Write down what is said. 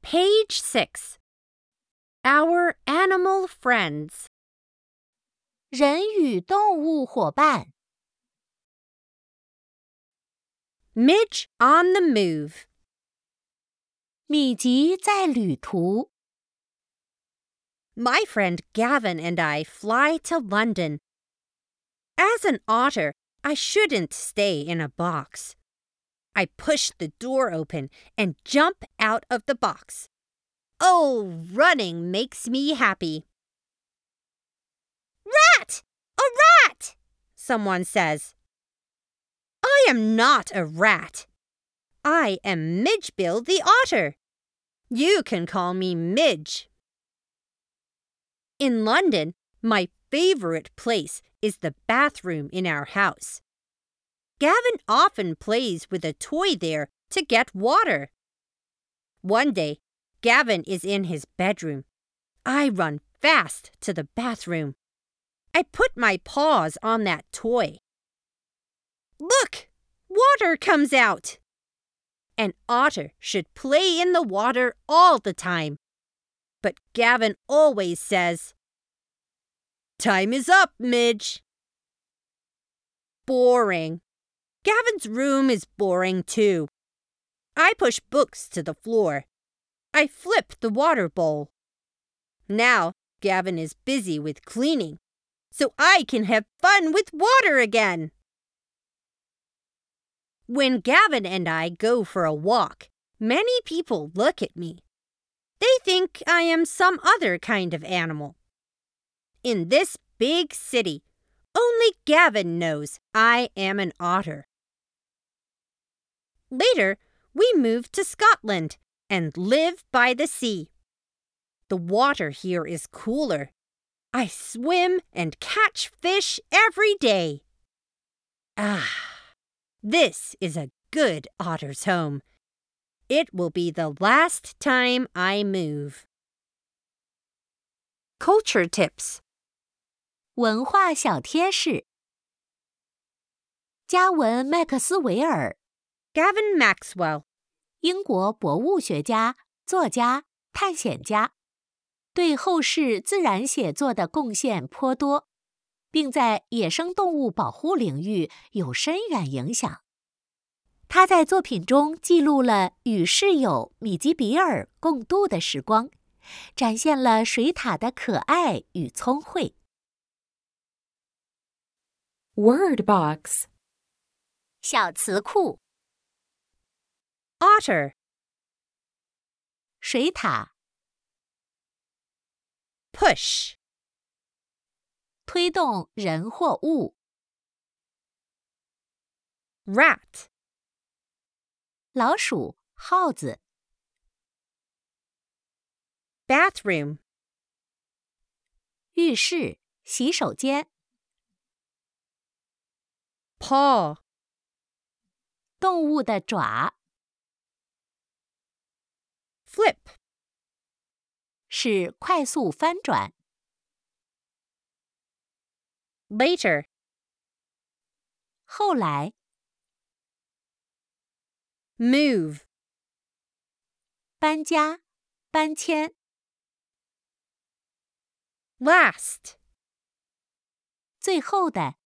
Page 6. Our animal friends. 人与动物伙伴。 Midge on the move. 米奇在旅途。 My friend Gavin and I fly to London. As an otter, I shouldn't stay in a box. I push the door open and jump out of the box. Oh, running makes me happy. Rat! A rat! Someone says. I am not a rat. I am Midgebill the otter. You can call me Midge. In London, my favorite place is the bathroom in our house. Gavin often plays with a toy there to get water. One day, Gavin is in his bedroom. I run fast to the bathroom. I put my paws on that toy. Look! Water comes out! An otter should play in the water all the time. But Gavin always says, Time is up, Midge. Boring. Gavin's room is boring too. I push books to the floor. I flip the water bowl. Now Gavin is busy with cleaning, so I can have fun with water again. When Gavin and I go for a walk, many people look at me. They think I am some other kind of animal. In this big city, only Gavin knows I am an otter. Later, we moved to Scotland and live by the sea. The water here is cooler. I swim and catch fish every day. This is a good otter's home. It will be the last time I move. Culture tips. 文化小贴士。加文·麦克斯韦尔， Gavin Maxwell. 英国博物学家、作家、探险家，对后世自然写作的贡献颇多，并在野生动物保护领域有深远影响。他在作品中记录了与室友米吉比尔共度的时光，展现了水獭的可爱与聪慧。 Word box. 小词库。 Otter. 水獭， Push. 推动人或物。 Rat. 老鼠、耗子。 Bathroom. 浴室、洗手间。 Paw. 动物的爪。 Flip. 是快速翻转。 Later. 后来。 Move. 搬家、搬迁。 Last. 最后的。